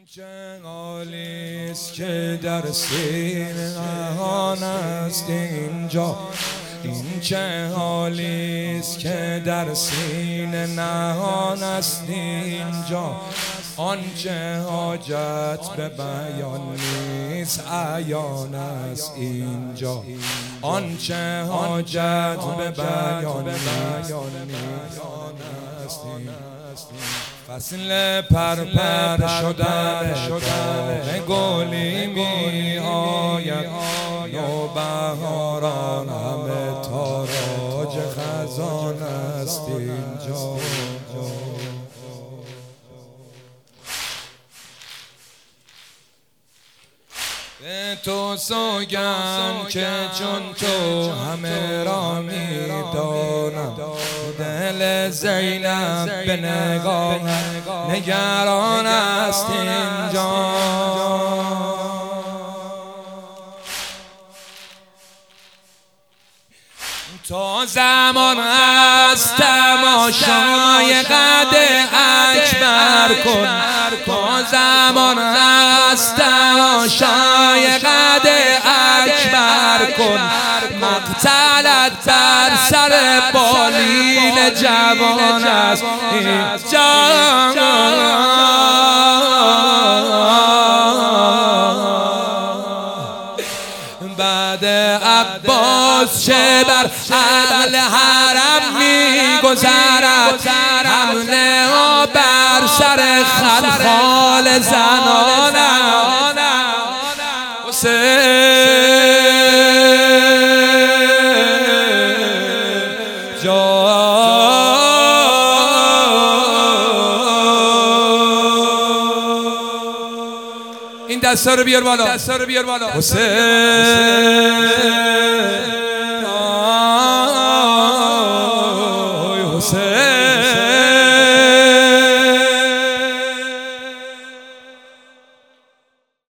چه حالیست که در سینه نهان است اینجا، این چه حالیست که در سینه نهان است اینجا. آنچه حاجت به بیان نیست عیان است اینجا، آنچه حاجت به بیان نیست فصل پرپر شدن گلی می آید، نوبهاران همه تاراج خزان است اینجا. به تو سوگند که چون تو همه را می دانم، دل زینب به نگاه نگران است اینجا. تا زمان است تماشای قد اکبر کن، تا زمان است تماشای قد اکبر کن. مقتلت بر سر بالین جوان است اینجا. بعد عباس چه بر اهل حرم می‌گذرد، حمله ها بر سر خلخال زنان. این دستا رو بیار بالا، حسین